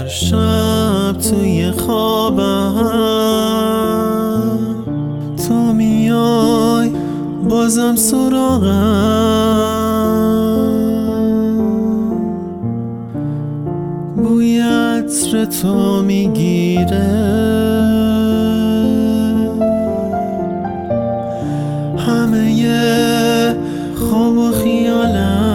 هر شب توی خوابم تو میای بازم سراغم، بوی عطر تو میگیره همه خواب و خیالم.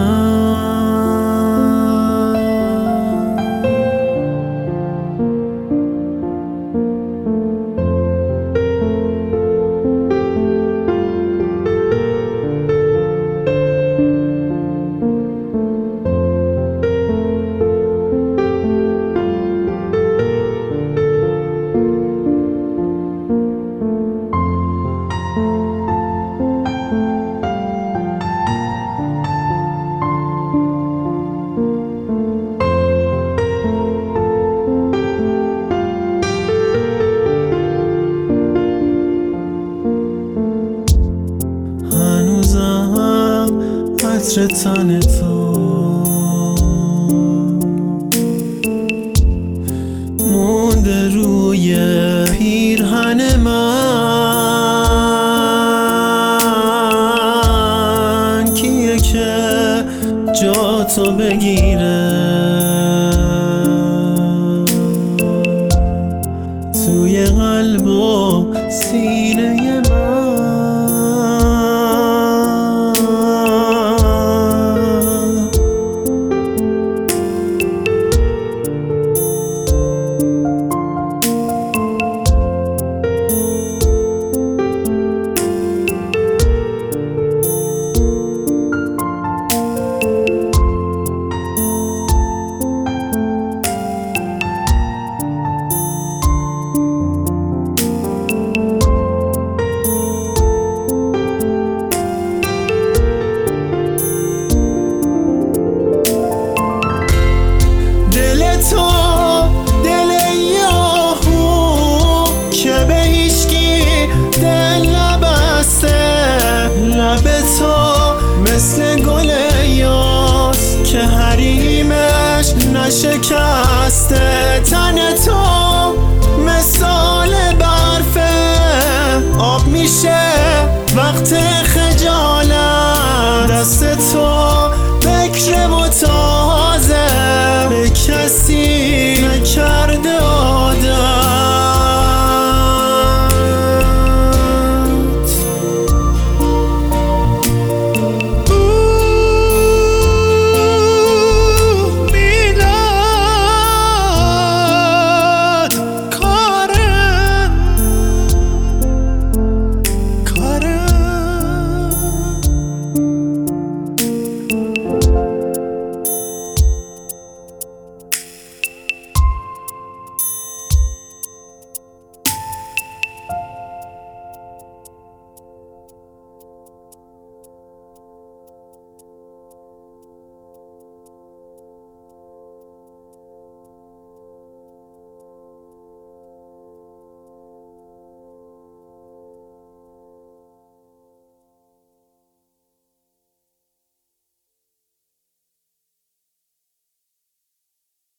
عطر تن تو مونده روی پیرهن من، کیه که جا تو بگیره توی قلب و سینه من. تو دل یاهو که به هیچکی دل نبسته، لب تو مثل گل یاس که حریمش نشکسته، تن تو مثال برفه آب میشه وقت